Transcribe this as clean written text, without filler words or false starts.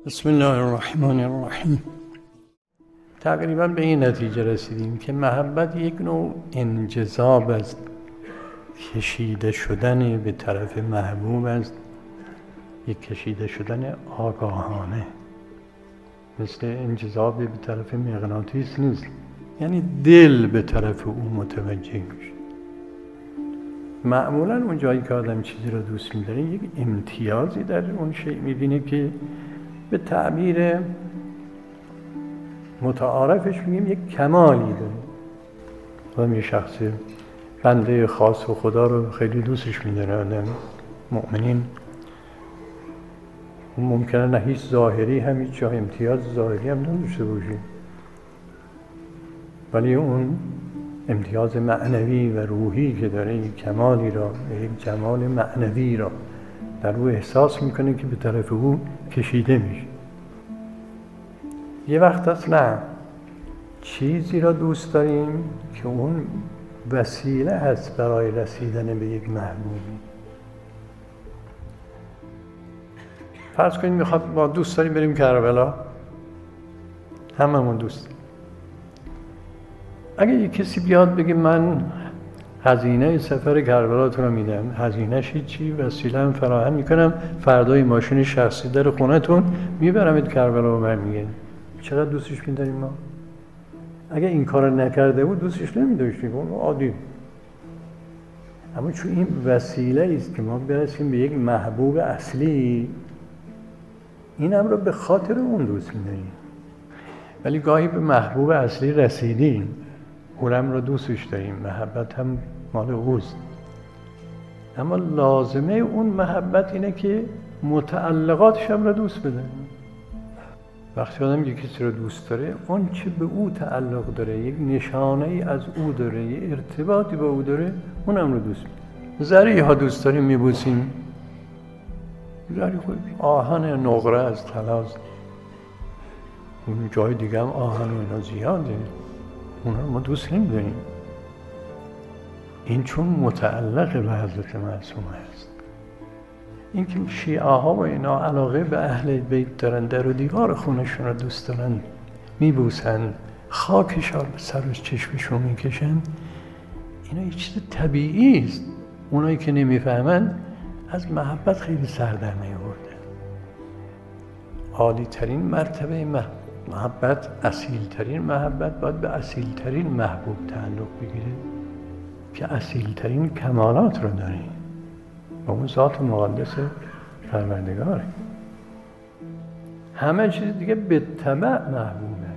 بسم الله الرحمن الرحیم. تقریبا به این نتیجه رسیدیم که محبت یک نوع انجذاب است، کشیده شدن به طرف محبوب است، یک کشیده شدن آگاهانه، مثل انجذاب به طرف مغناطیس نیست، یعنی دل به طرف او متوجه میشه. معمولا اون جایی که آدم چیزی رو دوست می‌داره یک امتیازی در اون شیء می‌بینه که به تعبیر متعارفش میگیم یک کمالی داره. یه شخص بنده خاص و خدا رو خیلی دوستش می‌داره آدم مؤمنین، ممکنه نه هیچ ظاهری هم هیچ جای امتیاز ظاهری هم نداشته باشه، ولی اون امتیاز معنوی و روحی که داره، یک کمالی را، یک جمال معنوی را در او احساس میکنه که به طرف او کشیده میشه. یه وقت هست نه، چیزی را دوست داریم که اون وسیله هست برای رسیدن به یک محبوبی. فرض کنید میخواد با دوست داریم بریم کربلا، هممون دوست داریم. اگه یک کسی بیاد بگه من هزینه سفر کربلاتون رو میدم، هزینه‌ش چی، وسیله هم فراهم میکنم، فردای ماشین شخصی در خونتون میبرمت کربلا و برمیگردیم، چقدر دوستش می‌داریم ما؟ اگه این کار نکرده بود دوستش نمی‌داشتیم، اون عادی. اما چون این وسیله است که ما برسیم به یک محبوب اصلی، این امر رو به خاطر اون دوست می‌داریم. ولی گاهی به محبوب اصلی رسیدیم، اونم رو دوستش داریم، محبت هم مال اوست، اما لازمه اون محبت اینه که متعلقاتش هم رو دوست بداریم. وقتی آدم یک کسی رو دوست داره، اون چه به او تعلق داره، یک نشانه ای از او داره، یک ارتباطی با او داره، اونم رو دوست می‌داریم. زری ها دوست داریم میبوسیم، زری خوب آهن نقره از طلاست، اون جای دیگه هم آهن و اینا زیاده، اونا رو ما دوست نمی‌داریم. این چون متعلق به حضرت معصومه است. این که شیعه ها و اینا علاقه به اهل بیت دارن، در و دیوار خونشون رو دوست دارن، میبوسن، خاکش رو به سر و چشمشون میکشن، اینا یه چیز طبیعی است. اونایی که نمیفهمن از محبت خیلی سر در نیاوردن. عالی ترین مرتبه محبت، اصیل ترین محبت باید به اصیل ترین محبوب تعلق بگیره که اصیل ترین کمالات رو داره و اون ذات مقدس پروردگاره. همه چیز دیگه به تبع محبوبه.